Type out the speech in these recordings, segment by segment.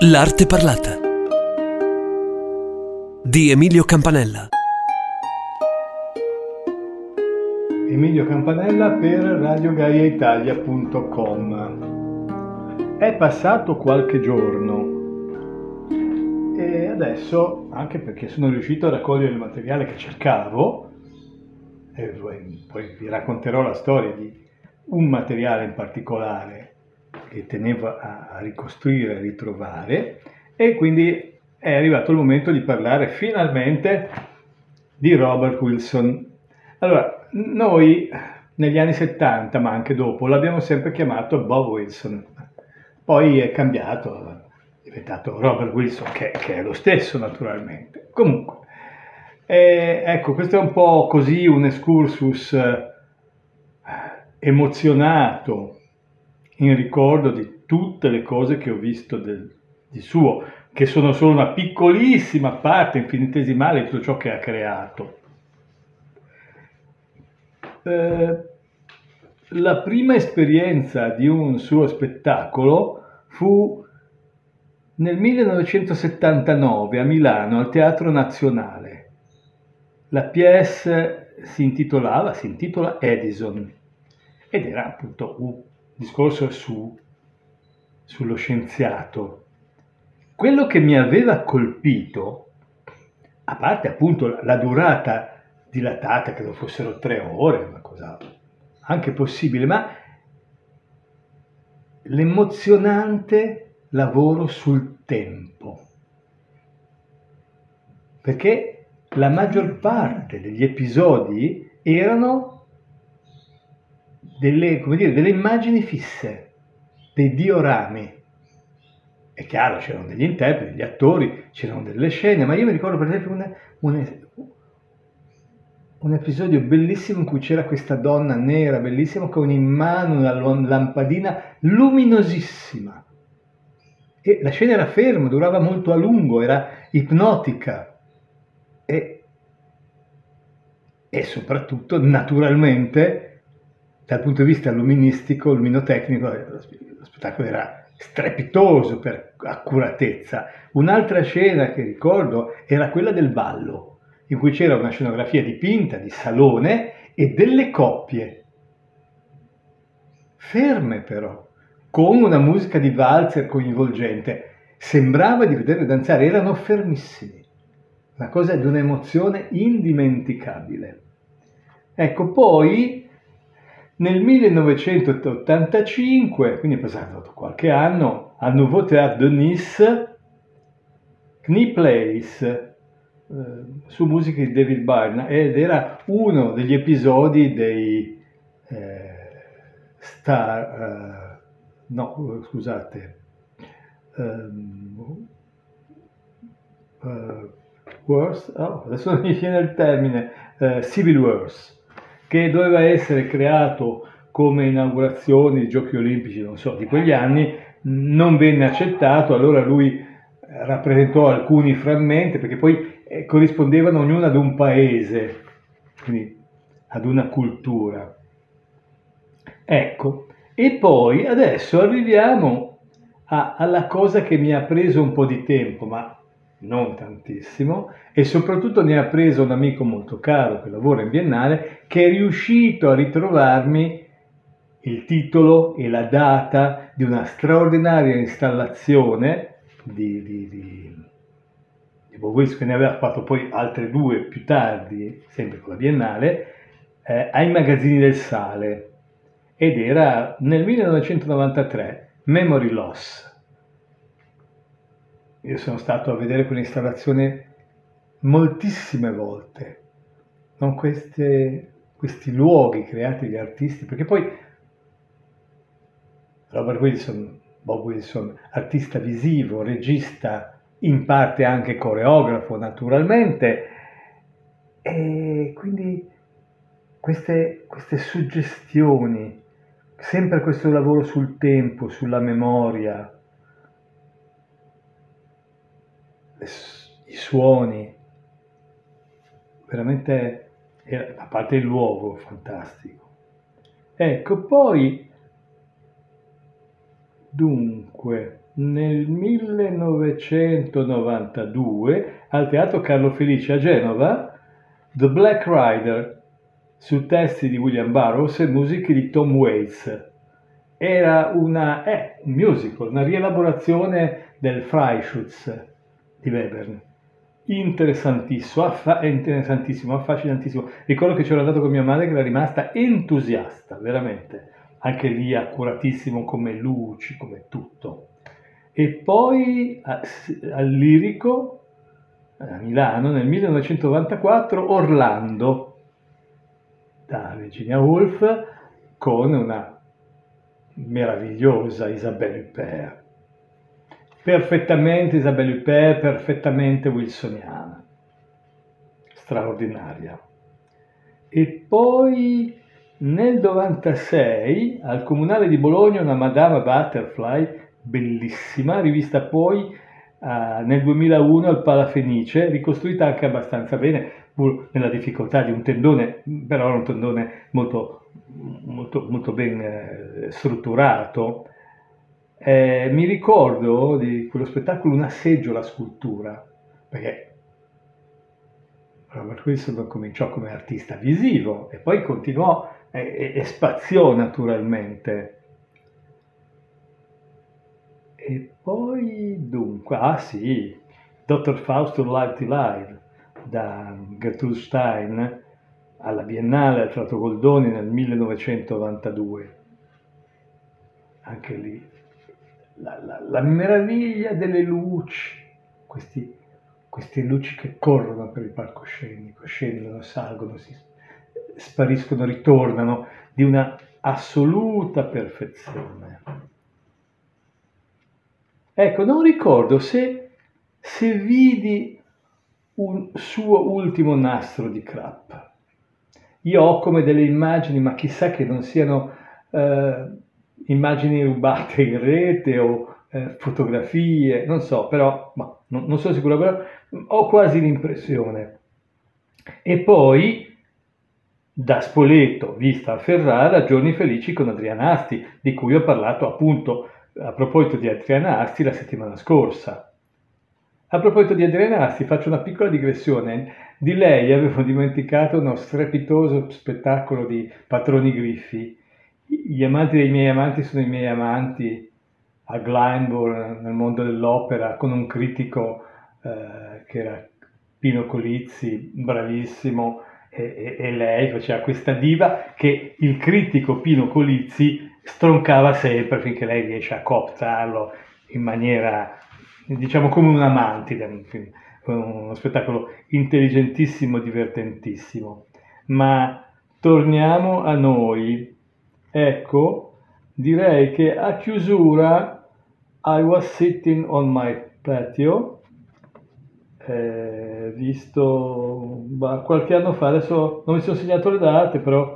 L'arte parlata di Emilio Campanella. Emilio Campanella per RadioGaiaItalia.com. È passato qualche giorno e adesso, anche perché sono riuscito a raccogliere il materiale che cercavo, e poi vi racconterò la storia di un materiale in particolare che tenevo a ricostruire, a ritrovare, e quindi è arrivato il momento di parlare finalmente di Robert Wilson. Allora, noi negli anni 70, ma anche dopo, l'abbiamo sempre chiamato Bob Wilson, poi è cambiato, è diventato Robert Wilson, che è lo stesso naturalmente. Comunque, ecco, questo è un po' così un excursus emozionato in ricordo di tutte le cose che ho visto di suo, che sono solo una piccolissima parte infinitesimale di tutto ciò che ha creato. La prima esperienza di un suo spettacolo fu nel 1979 a Milano al Teatro Nazionale. La pièce si intitola Edison ed era appunto un discorso sullo scienziato. Quello che mi aveva colpito, a parte appunto la durata dilatata, credo fossero 3 ore, una cosa anche possibile, ma l'emozionante lavoro sul tempo, perché la maggior parte degli episodi erano delle immagini fisse, dei diorami. È chiaro, c'erano degli interpreti, degli attori, c'erano delle scene, ma io mi ricordo per esempio un episodio bellissimo in cui c'era questa donna nera, bellissima, con in mano una lampadina luminosissima. E la scena era ferma, durava molto a lungo, era ipnotica. E soprattutto, naturalmente, dal punto di vista luministico, luminotecnico, lo spettacolo era strepitoso per accuratezza. Un'altra scena che ricordo era quella del ballo, in cui c'era una scenografia dipinta di salone e delle coppie, ferme però, con una musica di valzer coinvolgente. Sembrava di vederle danzare, erano fermissimi. Una cosa di un'emozione indimenticabile. Ecco, poi nel 1985, quindi è passato qualche anno, al Nouveau Théâtre de Nice, Knieplace, su musiche di David Byrne, ed era uno degli episodi dei Wars, adesso non mi viene il termine, Civil Wars, che doveva essere creato come inaugurazione di Giochi Olimpici, non so, di quegli anni, non venne accettato, allora lui rappresentò alcuni frammenti, perché poi corrispondevano ognuno ad un paese, quindi ad una cultura. Ecco, e poi adesso arriviamo alla cosa che mi ha preso un po' di tempo, ma non tantissimo, e soprattutto ne ha preso un amico molto caro che lavora in Biennale, che è riuscito a ritrovarmi il titolo e la data di una straordinaria installazione di Bob Wilson, che ne aveva fatto poi altre 2 più tardi, sempre con la Biennale, ai Magazzini del Sale, ed era nel 1993, Memory Loss. Io sono stato a vedere quell'installazione moltissime volte, non questi luoghi creati dagli artisti, perché poi Robert Wilson, Bob Wilson, artista visivo, regista, in parte anche coreografo naturalmente, e quindi queste suggestioni, sempre questo lavoro sul tempo, sulla memoria, i suoni, veramente, a parte il luogo, fantastico. Ecco, poi, dunque, nel 1992 al Teatro Carlo Felice a Genova, The Black Rider, su testi di William Burroughs e musiche di Tom Waits. Era un musical, una rielaborazione del Freischütz di Webern. Interessantissimo, affascinantissimo. Ricordo che c'ero andato con mia madre che era rimasta entusiasta, veramente. Anche lì accuratissimo come luci, come tutto. E poi al Lirico, a Milano, nel 1994, Orlando, da Virginia Woolf, con una meravigliosa Isabelle Huppert. Perfettamente Isabelle Huppert, perfettamente wilsoniana. Straordinaria. E poi nel 96 al Comunale di Bologna una Madama Butterfly bellissima, rivista poi nel 2001 al Palafenice, ricostruita anche abbastanza bene, pur nella difficoltà di un tendone, però era un tendone molto ben strutturato. Mi ricordo di quello spettacolo una seggiola scultura, perché Robert Wilson cominciò come artista visivo e poi continuò e spaziò naturalmente. E poi dunque, Dr. Fausto Live to Live da Gertrude Stein alla Biennale al Teatro Goldoni nel 1992. Anche lì la meraviglia delle luci, queste luci che corrono per il palcoscenico, scendono, salgono, si spariscono, ritornano, di una assoluta perfezione. Ecco, non ricordo se vidi un suo ultimo nastro di Krapp. Io ho come delle immagini, ma chissà che non siano immagini rubate in rete o fotografie, non so, però non sono sicuro, però ho quasi l'impressione. E poi da Spoleto, vista a Ferrara, Giorni felici con Adriana Asti, di cui ho parlato appunto a proposito di Adriana Asti la settimana scorsa. A proposito di Adriana Asti faccio una piccola digressione. Di lei avevo dimenticato uno strepitoso spettacolo di Patroni Griffi. Gli amanti dei miei amanti sono i miei amanti, a Glyndebourne, nel mondo dell'opera, con un critico che era Pino Colizzi, bravissimo, e lei faceva questa diva che il critico Pino Colizzi stroncava sempre finché lei riesce a cooptarlo in maniera, diciamo, come una mantide. Uno spettacolo intelligentissimo, divertentissimo. Ma torniamo a noi. Ecco, direi che a chiusura I was sitting on my patio, visto qualche anno fa, adesso non mi sono segnato le date, però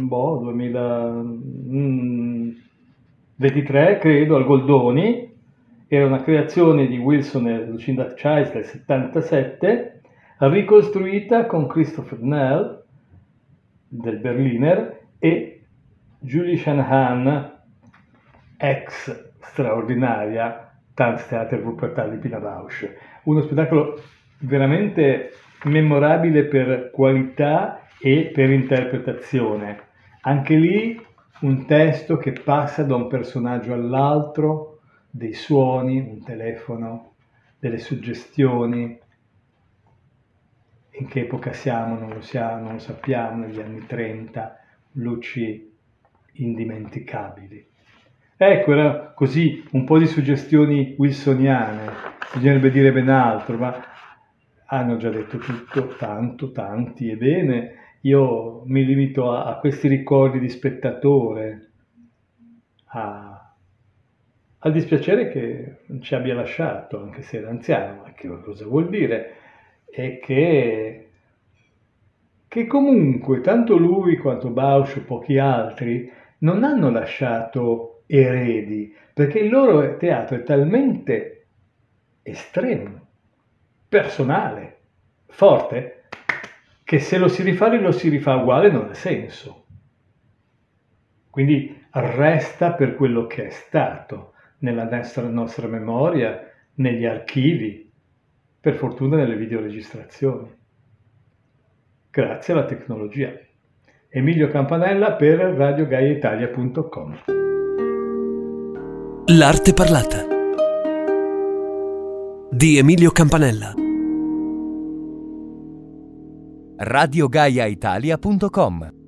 2023 credo, al Goldoni. Era una creazione di Wilson e Lucinda Childs del 77, ricostruita con Christopher Nell del Berliner e Julie Shanahan, ex straordinaria Tanztheater Wuppertal di Pina Bausch. Uno spettacolo veramente memorabile per qualità e per interpretazione. Anche lì un testo che passa da un personaggio all'altro, dei suoni, un telefono, delle suggestioni. In che epoca siamo non lo sappiamo, negli anni 30, luci indimenticabili. Ecco, era così, un po' di suggestioni wilsoniane, bisognerebbe dire ben altro, ma hanno già detto tutto, tanti, ebbene, io mi limito a questi ricordi di spettatore, al dispiacere che ci abbia lasciato, anche se era anziano, ma che cosa vuol dire? E che comunque tanto lui quanto Bausch e pochi altri non hanno lasciato eredi, perché il loro teatro è talmente estremo, personale, forte, che se lo si rifà uguale non ha senso. Quindi resta per quello che è stato, nella nostra memoria, negli archivi, per fortuna nelle videoregistrazioni. Grazie alla tecnologia. Emilio Campanella per RadioGaiaItalia.com. L'arte parlata di Emilio Campanella. RadioGaiaItalia.com